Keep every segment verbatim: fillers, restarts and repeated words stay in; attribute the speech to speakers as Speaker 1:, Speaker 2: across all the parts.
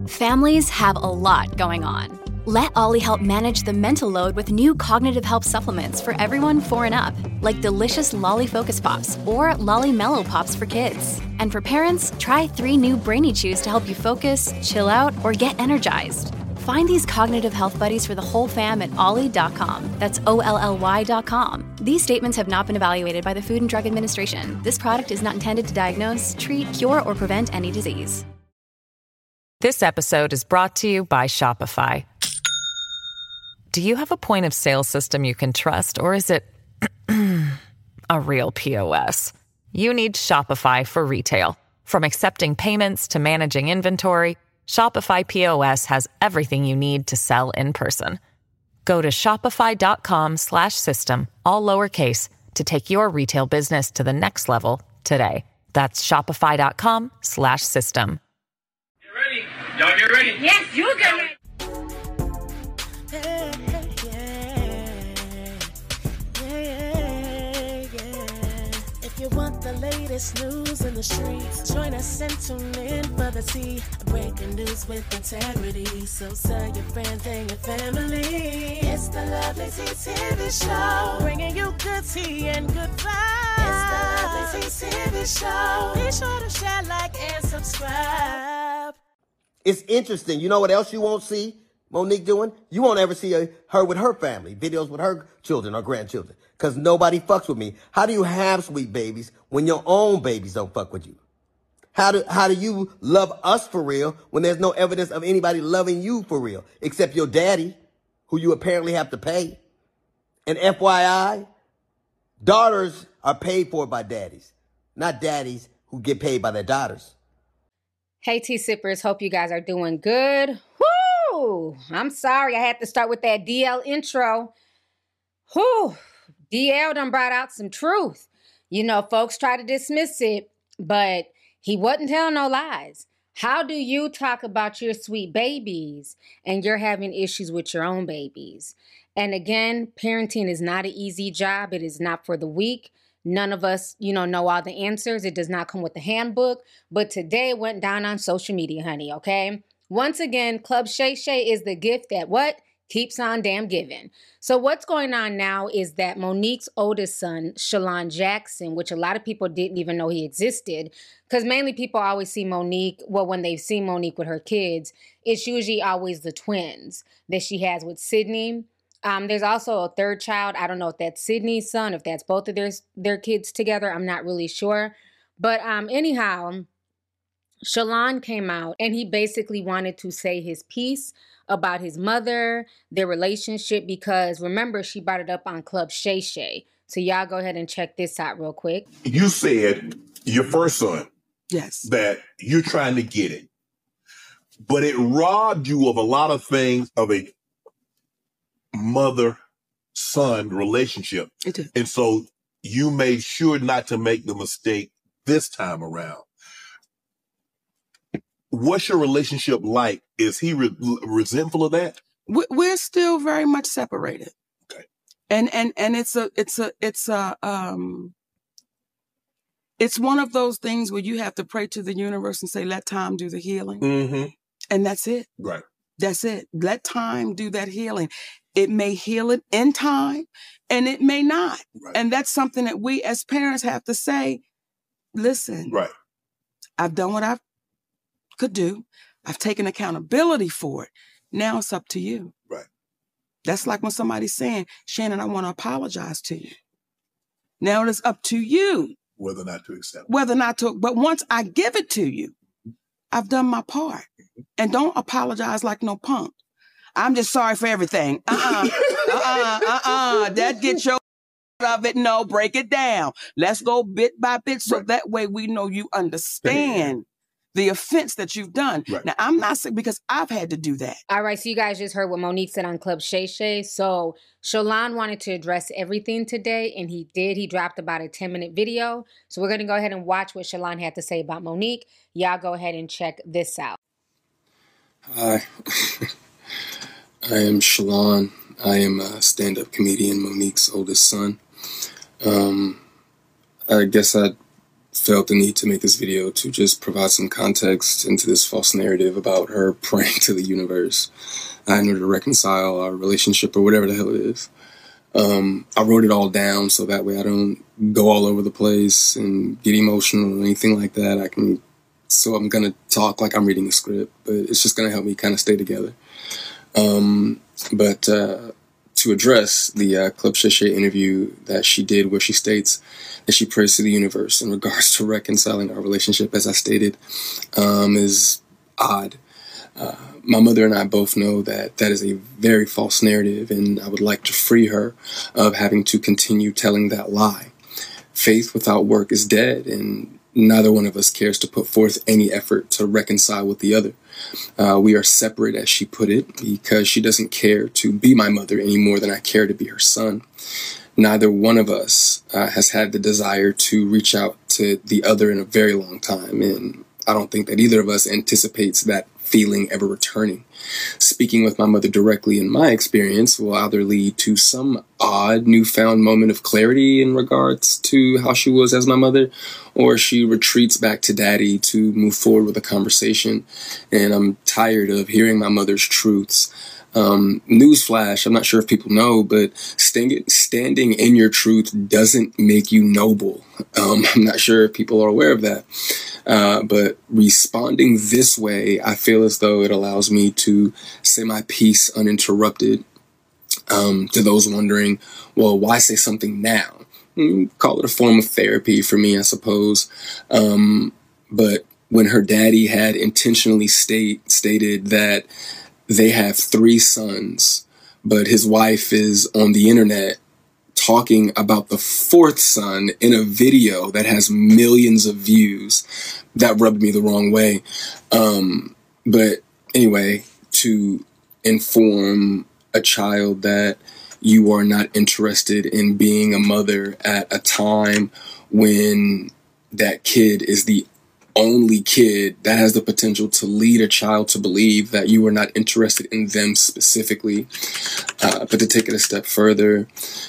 Speaker 1: Families have a lot going on. Let Ollie help manage the mental load with new cognitive help supplements for everyone four and up, like delicious Lolly Focus Pops or Lolly Mellow Pops for kids. And for parents, try three new Brainy Chews to help you focus, chill out, or get energized. Find these cognitive health buddies for the whole fam at ollie dot com. That's O L L Y dot com. These statements have not been evaluated by the Food and Drug Administration. This product is not intended to diagnose, treat, cure, or prevent any disease.
Speaker 2: This episode is brought to you by Shopify. Do you have a point of sale system you can trust, or is it a real P O S? You need Shopify for retail. From accepting payments to managing inventory, Shopify P O S has everything you need to sell in person. Go to shopify.com slash system, all lowercase, to take your retail business to the next level today. That's shopify.com slash system.
Speaker 3: Get ready. Y'all get ready.
Speaker 4: Yes, you get ready.
Speaker 5: Hey, hey, yeah. Yeah, yeah. If you want the latest news in the streets, join us and tune in for the tea. Breaking news with integrity. So tell your friends and your family. It's the Lovely Tea T V Show. Bringing you good tea and good vibes. It's the Lovely Tea T V Show. Be sure to share, like, and subscribe.
Speaker 6: It's interesting. You know what else you won't see Monique doing? You won't ever see her, her with her family, videos with her children or grandchildren, because nobody fucks with me. How do you have sweet babies when your own babies don't fuck with you? How do, how do you love us for real when there's no evidence of anybody loving you for real, except your daddy, who you apparently have to pay? And F Y I, daughters are paid for by daddies, not daddies who get paid by their daughters.
Speaker 4: Hey, tea sippers. Hope you guys are doing good. Whoo! I'm sorry I had to start with that D L intro. Whoo! D L done brought out some truth. You know, folks try to dismiss it, but he wasn't telling no lies. How do you talk about your sweet babies and you're having issues with your own babies? And again, parenting is not an easy job. It is not for the weak. None of us, you know, know all the answers. It does not come with the handbook. But today it went down on social media, honey, okay? Once again, Club Shay Shay is the gift that what? Keeps on damn giving. So what's going on now is that Monique's oldest son, Shalon Jackson, which a lot of people didn't even know he existed, because mainly people always see Monique, well, when they've seen Monique with her kids, it's usually always the twins that she has with Sydney. Um, there's also a third child. I don't know if that's Sydney's son, if that's both of their, their kids together. I'm not really sure. But um, anyhow, Shalon came out and he basically wanted to say his piece about his mother, their relationship, because remember, she brought it up on Club Shay Shay. So y'all go ahead and check this out real quick.
Speaker 7: You said your first son.
Speaker 8: Yes.
Speaker 7: That you're trying to get it. But it robbed you of a lot of things of a mother-son relationship.
Speaker 8: It did.
Speaker 7: And so you made sure not to make the mistake this time around. What's your relationship like? Is he re- resentful of that?
Speaker 8: We're still very much separated.
Speaker 7: Okay.
Speaker 8: And and and it's a it's a it's a um it's one of those things where you have to pray to the universe and say, let time do the healing.
Speaker 7: Mm-hmm.
Speaker 8: And that's it.
Speaker 7: Right.
Speaker 8: That's it. Let time do that healing. It may heal it in time and it may not.
Speaker 7: Right.
Speaker 8: And that's something that we as parents have to say, listen,
Speaker 7: right.
Speaker 8: I've done what I could do. I've taken accountability for it. Now it's up to you.
Speaker 7: Right.
Speaker 8: That's like when somebody's saying, Shannon, I want to apologize to you. Now it is up to you.
Speaker 7: Whether or not to accept it.
Speaker 8: Whether or not to, but once I give it to you, I've done my part. And don't apologize like no punk. I'm just sorry for everything. Uh-uh. uh-uh. Uh-uh. That gets your of it. No, break it down. Let's go bit by bit so right. that way we know you understand the offense that you've done. Right. Now, I'm not saying because I've had to do that.
Speaker 4: All right, so you guys just heard what Monique said on Club Shay Shay. So Shalon wanted to address everything today, and he did. He dropped about a ten-minute video. So we're going to go ahead and watch what Shalon had to say about Monique. Y'all go ahead and check this out.
Speaker 9: Hi, I am Shalon. I am a stand-up comedian, Monique's oldest son. Um, I guess I'd felt the need to make this video to just provide some context into this false narrative about her praying to the universe uh, in order to reconcile our relationship or whatever the hell it is. Um, I wrote it all down so that way I don't go all over the place and get emotional or anything like that. I can, so I'm going to talk like I'm reading a script, but it's just going to help me kind of stay together. Um, but, uh, to address the uh, Club Shay Shay interview that she did where she states that she prays to the universe in regards to reconciling our relationship, as I stated, um, is odd. Uh, my mother and I both know that that is a very false narrative, and I would like to free her of having to continue telling that lie. Faith without work is dead, and neither one of us cares to put forth any effort to reconcile with the other. Uh, we are separate, as she put it, because she doesn't care to be my mother any more than I care to be her son. Neither one of us uh, has had the desire to reach out to the other in a very long time, and I don't think that either of us anticipates that feeling ever returning. Speaking with my mother directly, in my experience, will either lead to some odd newfound moment of clarity in regards to how she was as my mother, or she retreats back to daddy to move forward with a conversation. And I'm tired of hearing my mother's truths. Um, newsflash, I'm not sure if people know, but stand, standing in your truth doesn't make you noble. Um, I'm not sure if people are aware of that. Uh, but responding this way, I feel as though it allows me to say my piece uninterrupted. Um, to those wondering, well, why say something now? Mm, call it a form of therapy for me, I suppose. Um, but when her daddy had intentionally state, stated that they have three sons, but his wife is on the internet talking about the fourth son in a video that has millions of views, that rubbed me the wrong way. Um, but anyway, to inform a child that you are not interested in being a mother at a time when that kid is the only kid that has the potential to lead a child to believe that you are not interested in them specifically. Uh, but to take it a step further,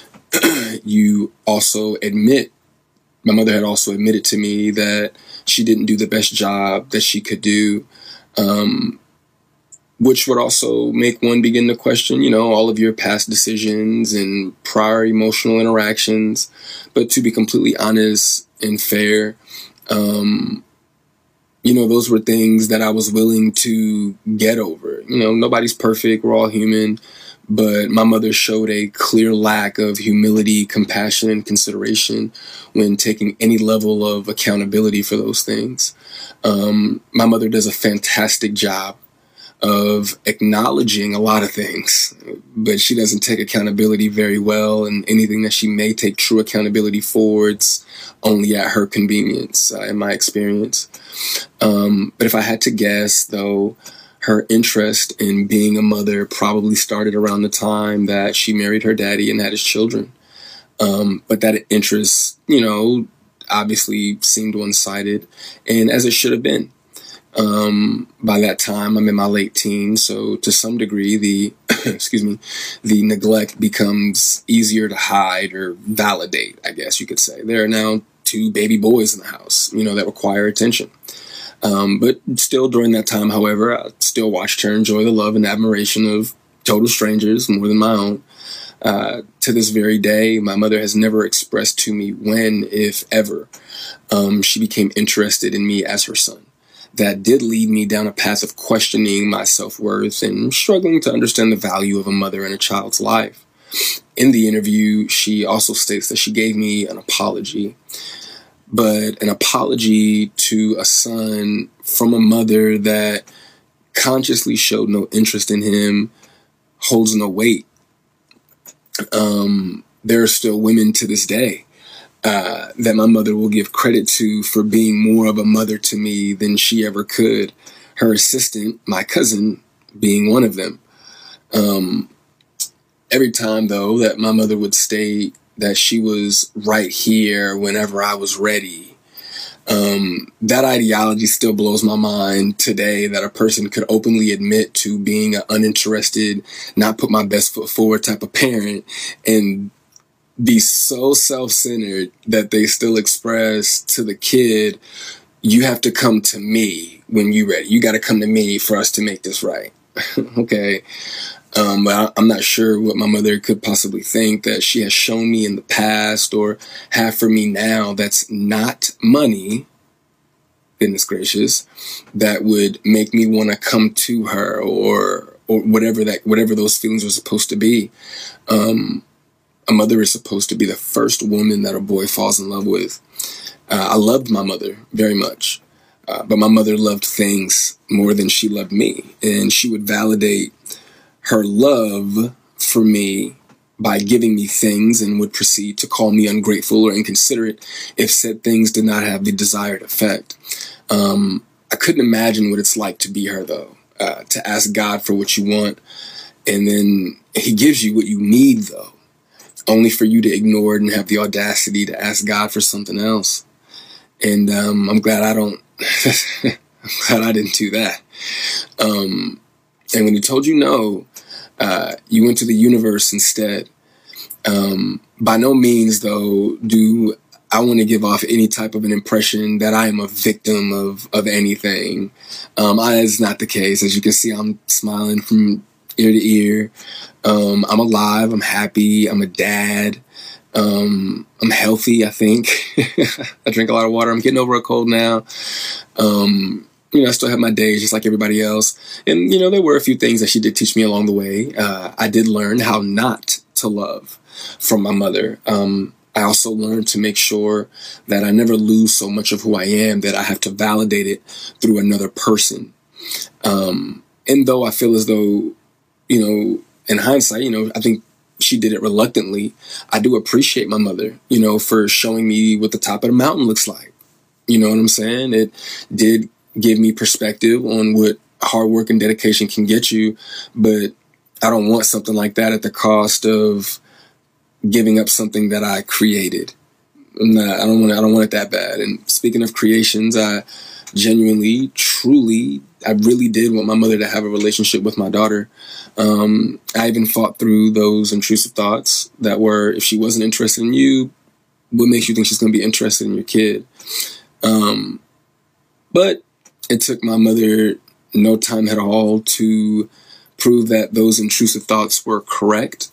Speaker 9: you also admit, my mother had also admitted to me that she didn't do the best job that she could do, um, which would also make one begin to question, you know, all of your past decisions and prior emotional interactions. But to be completely honest and fair, um, you know, those were things that I was willing to get over. You know, nobody's perfect. We're all human. But my mother showed a clear lack of humility, compassion, and consideration when taking any level of accountability for those things. Um, my mother does a fantastic job of acknowledging a lot of things, but she doesn't take accountability very well, and anything that she may take true accountability for, it's only at her convenience, uh, in my experience. Um, but if I had to guess, though, her interest in being a mother probably started around the time that she married her daddy and had his children. Um, but that interest, you know, obviously seemed one-sided, and as it should have been. Um, by that time, I'm in my late teens, so to some degree, the, excuse me, the neglect becomes easier to hide or validate, I guess you could say. There are now two baby boys in the house, you know, that require attention. Um, but still during that time, however, I still watched her enjoy the love and admiration of total strangers more than my own. Uh, to this very day, my mother has never expressed to me when, if ever, um, she became interested in me as her son. That did lead me down a path of questioning my self-worth and struggling to understand the value of a mother in a child's life. In the interview, she also states that she gave me an apology, but an apology to a son from a mother that consciously showed no interest in him holds no weight. Um, there are still women to this day uh, that my mother will give credit to for being more of a mother to me than she ever could. Her assistant, my cousin, being one of them. Um, every time, though, that my mother would state that she was right here whenever I was ready, um, that ideology still blows my mind today, that a person could openly admit to being an uninterested, not put my best foot forward type of parent, and be so self-centered that they still express to the kid, you have to come to me when you're ready. You got to come to me for us to make this right. Okay. Um, but I'm not sure what my mother could possibly think that she has shown me in the past or have for me now that's not money, goodness gracious, that would make me want to come to her or or whatever that whatever those feelings are supposed to be. Um, a mother is supposed to be the first woman that a boy falls in love with. Uh, I loved my mother very much, uh, but my mother loved things more than she loved me, and she would validate her love for me by giving me things and would proceed to call me ungrateful or inconsiderate if said things did not have the desired effect. Um, I couldn't imagine what it's like to be her, though, uh, to ask God for what you want, and then he gives you what you need, though, only for you to ignore it and have the audacity to ask God for something else. And um, I'm glad I don't, I'm glad I didn't do that. Um, and when he told you no, Uh, you went to the universe instead. Um, by no means, though, do I want to give off any type of an impression that I am a victim of, of anything. Um, I, that's not the case. As you can see, I'm smiling from ear to ear. Um, I'm alive. I'm happy. I'm a dad. Um, I'm healthy, I think. I drink a lot of water. I'm getting over a cold now. Um, You know, I still have my days just like everybody else. And, you know, there were a few things that she did teach me along the way. Uh, I did learn how not to love from my mother. Um, I also learned to make sure that I never lose so much of who I am that I have to validate it through another person. Um, and though I feel as though, you know, in hindsight, you know, I think she did it reluctantly, I do appreciate my mother, you know, for showing me what the top of the mountain looks like. You know what I'm saying? It did give me perspective on what hard work and dedication can get you, but I don't want something like that at the cost of giving up something that I created. I'm not, I don't want. I don't want it that bad. And speaking of creations, I genuinely, truly, I really did want my mother to have a relationship with my daughter. Um, I even fought through those intrusive thoughts that were, if she wasn't interested in you, what makes you think she's going to be interested in your kid? Um, but it took my mother no time at all to prove that those intrusive thoughts were correct.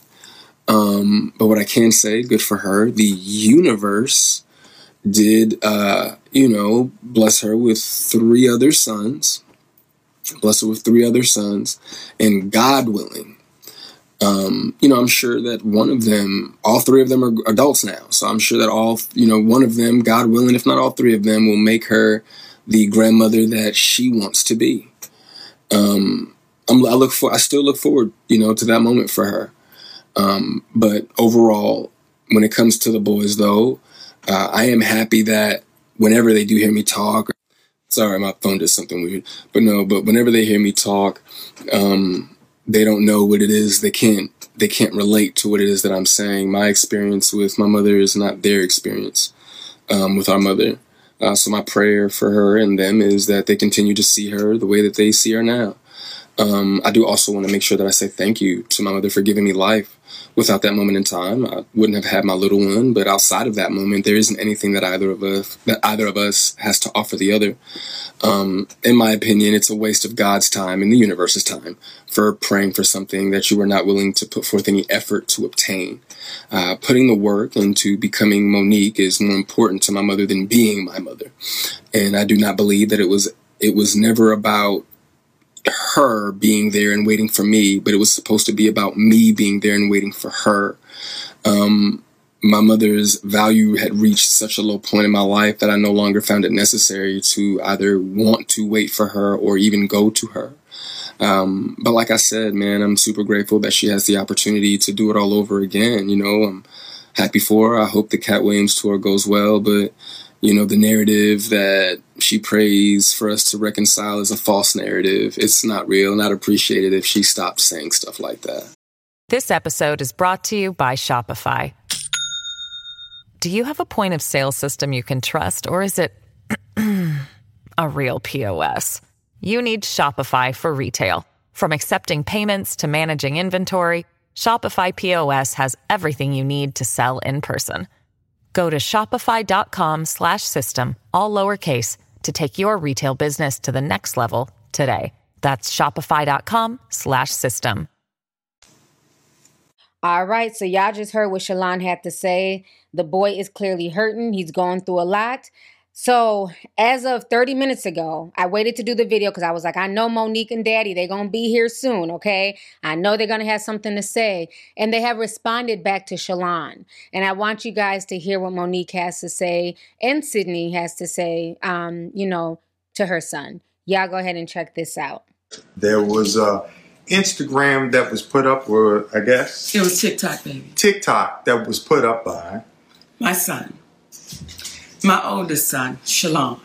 Speaker 9: Um, but what I can say, good for her, the universe did, uh, you know, bless her with three other sons, bless her with three other sons, and God willing, um, you know, I'm sure that one of them, all three of them are adults now. So I'm sure that all, you know, one of them, God willing, if not all three of them, will make her the grandmother that she wants to be. Um, I'm, I look for, I still look forward, you know, to that moment for her. Um, but overall, when it comes to the boys, though, uh, I am happy that whenever they do hear me talk, sorry, my phone did something weird, but no, but whenever they hear me talk, um, they don't know what it is. They can't, they can't relate to what it is that I'm saying. My experience with my mother is not their experience, um, with our mother. Uh, so my prayer for her and them is that they continue to see her the way that they see her now. Um, I do also want to make sure that I say thank you to my mother for giving me life. Without that moment in time, I wouldn't have had my little one. But outside of that moment, there isn't anything that either of us that either of us has to offer the other. Um, in my opinion, it's a waste of God's time and the universe's time for praying for something that you are not willing to put forth any effort to obtain. Uh, putting the work into becoming Monique is more important to my mother than being my mother. And I do not believe that it was it was never about her being there and waiting for me, but it was supposed to be about me being there and waiting for her. Um, my mother's value had reached such a low point in my life that I no longer found it necessary to either want to wait for her or even go to her. Um, but like I said, man, I'm super grateful that she has the opportunity to do it all over again. You know, I'm happy for her. I hope the Cat Williams tour goes well, but you know, the narrative that she prays for us to reconcile is a false narrative. It's not real, not appreciated if she stopped saying stuff like that.
Speaker 2: This episode is brought to you by Shopify. Do you have a point of sale system you can trust, or is it a real P O S? You need Shopify for retail. From accepting payments to managing inventory, Shopify P O S has everything you need to sell in person. Go to shopify.com slash system, all lowercase, to take your retail business to the next level today. That's shopify.com slash system.
Speaker 4: All right, so y'all just heard what Shalon had to say. The boy is clearly hurting. He's going through a lot. So as of thirty minutes ago, I waited to do the video because I was like, I know Monique and Daddy, they're going to be here soon, okay? I know they're going to have something to say. And they have responded back to Shalon. And I want you guys to hear what Monique has to say and Sydney has to say, um, you know, to her son. Y'all go ahead and check this out.
Speaker 10: There was a Instagram that was put up, or I guess
Speaker 8: it was TikTok, baby.
Speaker 10: TikTok that was put up by
Speaker 8: my son, my oldest son, Shalon.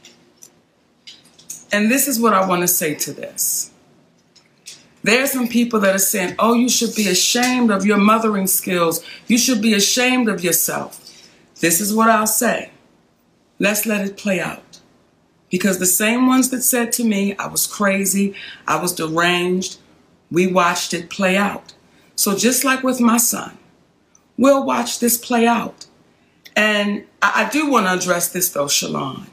Speaker 8: And this is what I want to say to this. There are some people that are saying, oh, you should be ashamed of your mothering skills. You should be ashamed of yourself. This is what I'll say. Let's let it play out. Because the same ones that said to me, I was crazy, I was deranged, we watched it play out. So just like with my son, we'll watch this play out. And I, I do want to address this though, Shalon.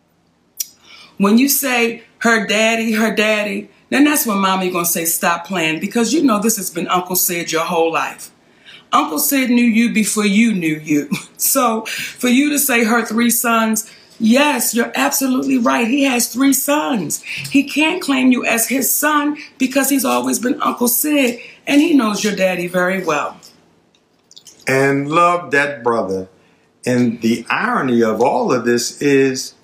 Speaker 8: When you say her daddy, her daddy, then that's when mommy gonna say stop playing, because you know this has been Uncle Sid your whole life. Uncle Sid knew you before you knew you. So for you to say her three sons, yes, you're absolutely right. He has three sons. He can't claim you as his son because he's always been Uncle Sid, and he knows your daddy very well.
Speaker 10: And love that brother. And the irony of all of this is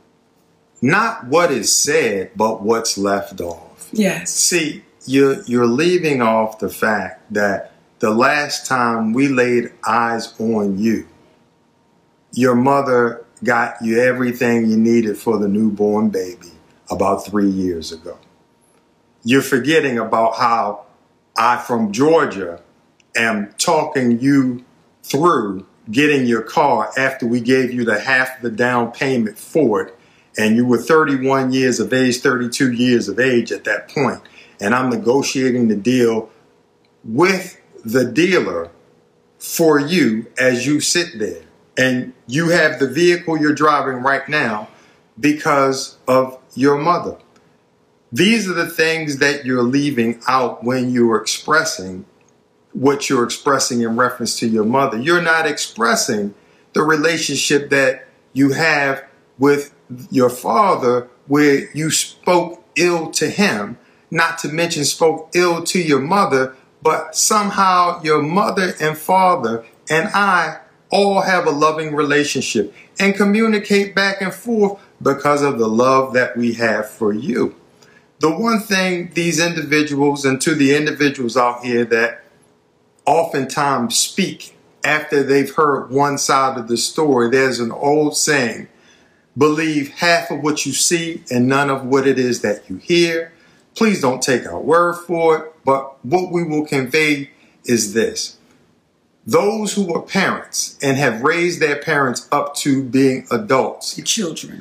Speaker 10: not what is said, but what's left off.
Speaker 8: Yes.
Speaker 10: See, you're, you're leaving off the fact that the last time we laid eyes on you, your mother got you everything you needed for the newborn baby about three years ago. You're forgetting about how I, from Georgia, am talking you through getting your car after we gave you the half the down payment for it. And you were thirty-one years of age, thirty-two years of age at that point. And I'm negotiating the deal with the dealer for you as you sit there. And you have the vehicle you're driving right now because of your mother. These are the things that you're leaving out when you're expressing what you're expressing in reference to your mother. You're not expressing the relationship that you have with your father, where you spoke ill to him, not to mention spoke ill to your mother, but somehow your mother and father and I all have a loving relationship and communicate back and forth because of the love that we have for you. The one thing these individuals, and to the individuals out here that oftentimes speak after they've heard one side of the story, there's an old saying, believe half of what you see and none of what it is that you hear. Please don't take our word for it, but what we will convey is this. Those who are parents and have raised their parents up to being adults.
Speaker 8: The children.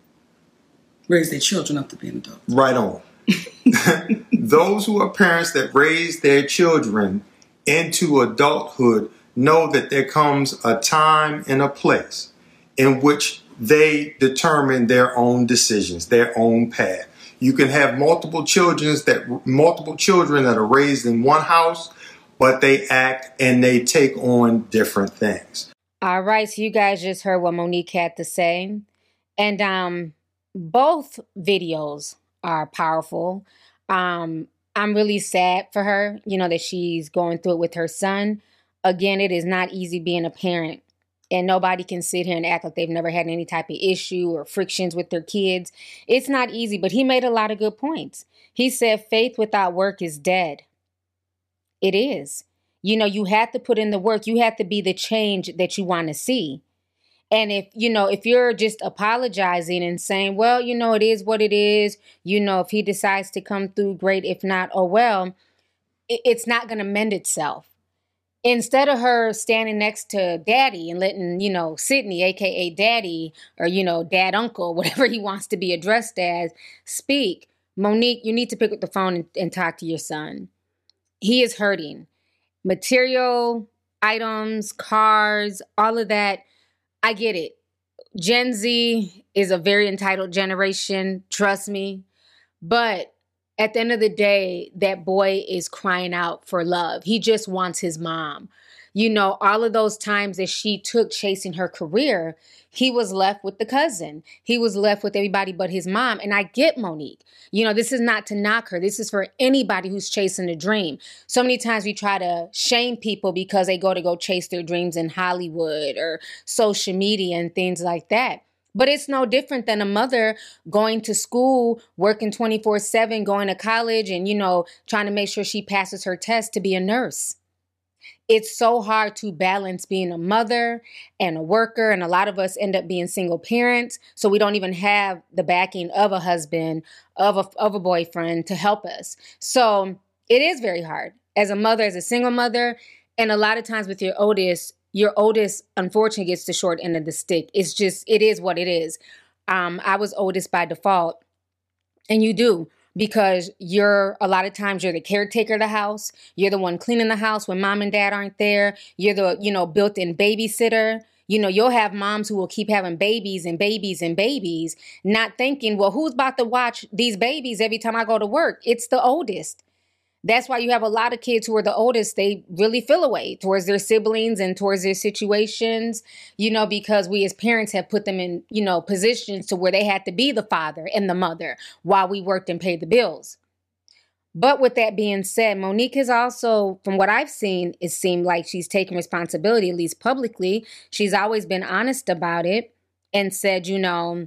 Speaker 8: Raise their children up to being adults.
Speaker 10: Right on. Those who are parents that raise their children into adulthood know that there comes a time and a place in which they determine their own decisions, their own path. You can have multiple children that multiple children that are raised in one house, but they act and they take on different things.
Speaker 4: All right, so you guys just heard what Monique had to say. And um, both videos are powerful. Um, I'm really sad for her, you know, that she's going through it with her son. Again, it is not easy being a parent. And nobody can sit here and act like they've never had any type of issue or frictions with their kids. It's not easy, but he made a lot of good points. He said faith without work is dead. It is. You know, you have to put in the work. You have to be the change that you want to see. And if, you know, if you're just apologizing and saying, well, you know, it is what it is. You know, if he decides to come through, great. If not, oh, well, it, it's not going to mend itself. Instead of her standing next to Daddy and letting, you know, Sydney, a k a. Daddy, or, you know, Dad, Uncle, whatever he wants to be addressed as, speak. Monique, you need to pick up the phone and, and talk to your son. He is hurting. material items, cars, all of that. I get it. Gen Z is a very entitled generation, trust me. But at the end of the day, that boy is crying out for love. He just wants his mom. You know, all of those times that she took chasing her career, he was left with the cousin. He was left with everybody but his mom. And I get Monique. You know, this is not to knock her. This is for anybody who's chasing a dream. So many times we try to shame people because they go to go chase their dreams in Hollywood or social media and things like that. But it's no different than a mother going to school, working twenty-four seven, going to college and, you know, trying to make sure she passes her test to be a nurse. It's so hard to balance being a mother and a worker. And a lot of us end up being single parents. So we don't even have the backing of a husband, of a, of a boyfriend to help us. So it is very hard as a mother, as a single mother. And a lot of times with your oldest, your oldest, unfortunately, gets the short end of the stick. It's just, it is what it is. Um, I was oldest by default. And you do. Because you're, a lot of times you're the caretaker of the house. You're the one cleaning the house when mom and dad aren't there. You're the, you know, built-in babysitter. You know, you'll have moms who will keep having babies and babies and babies, not thinking, well, who's about to watch these babies every time I go to work? It's the oldest. That's why you have a lot of kids who are the oldest. They really feel away towards their siblings and towards their situations, you know, because we as parents have put them in, you know, positions to where they had to be the father and the mother while we worked and paid the bills. But with that being said, Monique has also, from what I've seen, it seemed like she's taking responsibility, at least publicly. She's always been honest about it and said, you know,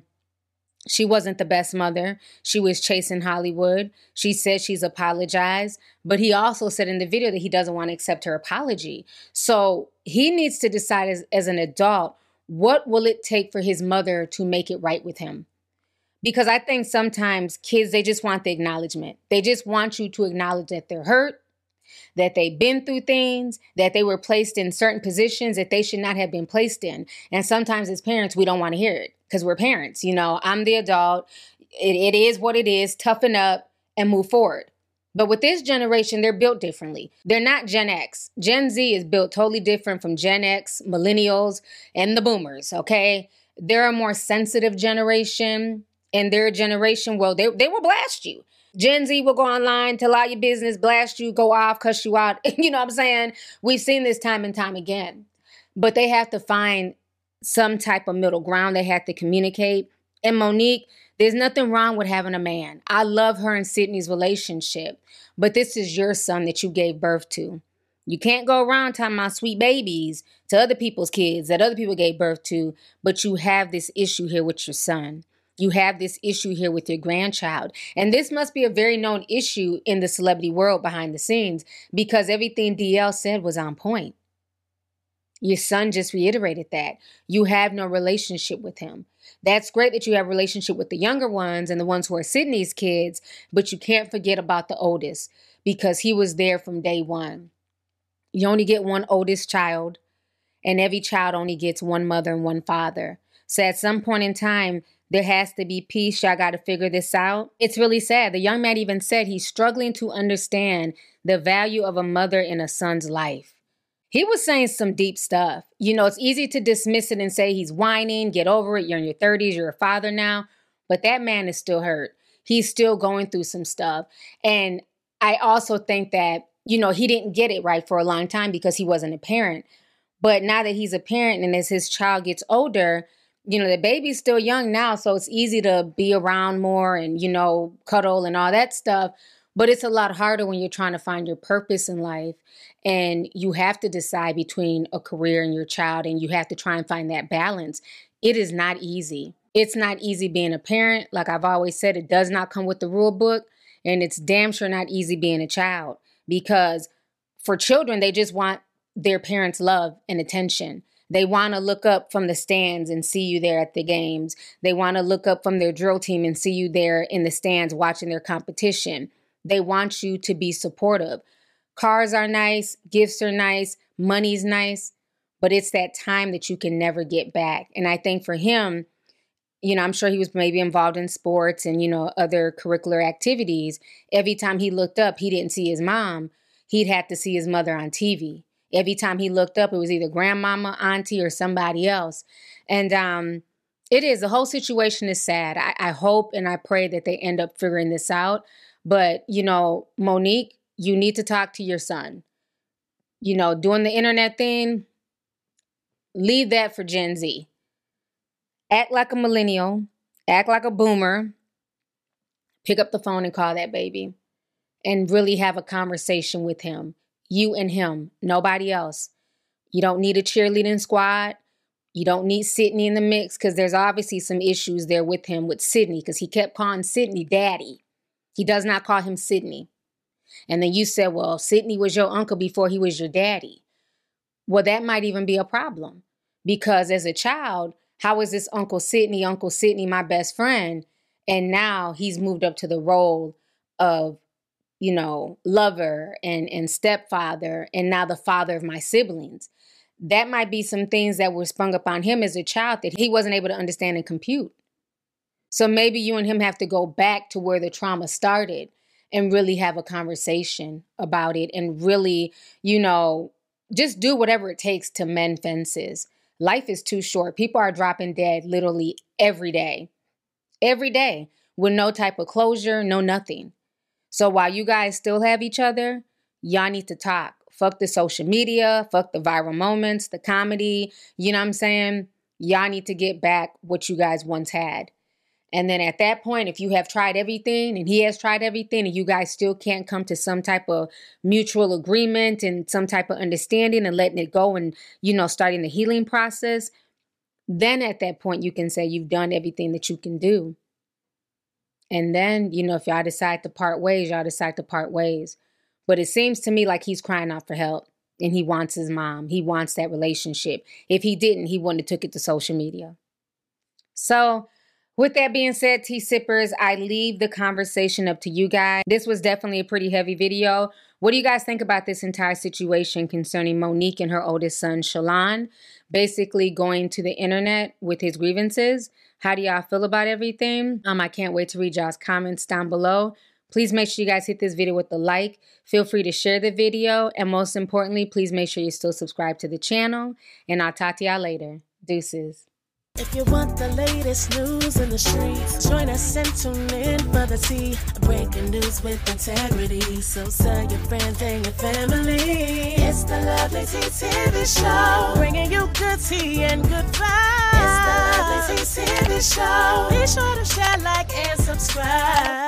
Speaker 4: she wasn't the best mother. She was chasing Hollywood. She said she's apologized. But he also said in the video that he doesn't want to accept her apology. So he needs to decide as, as an adult, what will it take for his mother to make it right with him? Because I think sometimes kids, they just want the acknowledgement. They just want you to acknowledge that they're hurt, that they've been through things, that they were placed in certain positions that they should not have been placed in. And sometimes as parents, we don't want to hear it because we're parents. You know, I'm the adult. It, it is what it is. Toughen up and move forward. But with this generation, they're built differently. They're not Gen X. Gen Z is built totally different from Gen X, millennials, and the boomers, okay? They're a more sensitive generation, and their generation, well, they, they will blast you. Gen Z will go online, tell all your business, blast you, go off, cuss you out. You know what I'm saying? We've seen this time and time again. But they have to find some type of middle ground. They have to communicate. And Monique, there's nothing wrong with having a man. I love her and Sydney's relationship. But this is your son that you gave birth to. You can't go around talking about sweet babies to other people's kids that other people gave birth to. But you have this issue here with your son. You have this issue here with your grandchild. And this must be a very known issue in the celebrity world behind the scenes because everything D L said was on point. Your son just reiterated that. You have no relationship with him. That's great that you have a relationship with the younger ones and the ones who are Sydney's kids, but you can't forget about the oldest because he was there from day one. You only get one oldest child, and every child only gets one mother and one father. So at some point in time, there has to be peace. Y'all got to figure this out. It's really sad. The young man even said he's struggling to understand the value of a mother in a son's life. He was saying some deep stuff. You know, it's easy to dismiss it and say he's whining, get over it. You're in your thirties. You're a father now. But that man is still hurt. He's still going through some stuff. And I also think that, you know, he didn't get it right for a long time because he wasn't a parent. But now that he's a parent and as his child gets older, you know, the baby's still young now, so it's easy to be around more and, you know, cuddle and all that stuff. But it's a lot harder when you're trying to find your purpose in life and you have to decide between a career and your child and you have to try and find that balance. It is not easy. It's not easy being a parent. Like I've always said, it does not come with the rule book, and it's damn sure not easy being a child because for children, they just want their parents' love and attention. They want to look up from the stands and see you there at the games. They want to look up from their drill team and see you there in the stands watching their competition. They want you to be supportive. Cars are nice, gifts are nice, money's nice, but it's that time that you can never get back. And I think for him, you know, I'm sure he was maybe involved in sports and, you know, other curricular activities. Every time he looked up, he didn't see his mom. he'd have to see his mother on T V. Every time he looked up, it was either grandmama, auntie, or somebody else. And um, it is, the whole situation is sad. I, I hope and I pray that they end up figuring this out. But, you know, Monique, you need to talk to your son. You know, doing the internet thing, leave that for Gen Z. Act like a millennial, act like a boomer, pick up the phone and call that baby and really have a conversation with him. You and him, nobody else. You don't need a cheerleading squad. You don't need Sydney in the mix because there's obviously some issues there with him with Sydney because he kept calling Sydney daddy. He does not call him Sydney. And then you said, well, Sydney was your uncle before he was your daddy. Well, that might even be a problem because as a child, how is this Uncle Sydney, Uncle Sydney, my best friend? And now he's moved up to the role of, you know, lover and, and stepfather, and now the father of my siblings. That might be some things that were sprung upon him as a child that he wasn't able to understand and compute. So maybe you and him have to go back to where the trauma started and really have a conversation about it and really, you know, just do whatever it takes to mend fences. Life is too short. People are dropping dead literally every day, every day with no type of closure, no nothing. So while you guys still have each other, y'all need to talk. Fuck the social media, fuck the viral moments, the comedy. You know what I'm saying? Y'all need to get back what you guys once had. And then at that point, if you have tried everything and he has tried everything and you guys still can't come to some type of mutual agreement and some type of understanding and letting it go and, you know, starting the healing process, then at that point you can say you've done everything that you can do. And then, you know, if y'all decide to part ways, y'all decide to part ways. But it seems to me like he's crying out for help and he wants his mom. He wants that relationship. If he didn't, he wouldn't have took it to social media. So with that being said, tea sippers, I leave the conversation up to you guys. This was definitely a pretty heavy video. What do you guys think about this entire situation concerning Monique and her oldest son, Shalon, basically going to the internet with his grievances? How do y'all feel about everything? Um, I can't wait to read y'all's comments down below. Please make sure you guys hit this video with a like. Feel free to share the video. And most importantly, please make sure you're still subscribed to the channel. And I'll talk to y'all later. Deuces.
Speaker 5: If you want the latest news in the streets, join us and tune in for the tea. Breaking news with integrity. So tell your friends and your family. It's the Lovely Tea T V Show. Bringing you good tea and good vibes. It's the Lovely Tea T V Show. Be sure to share, like, and subscribe.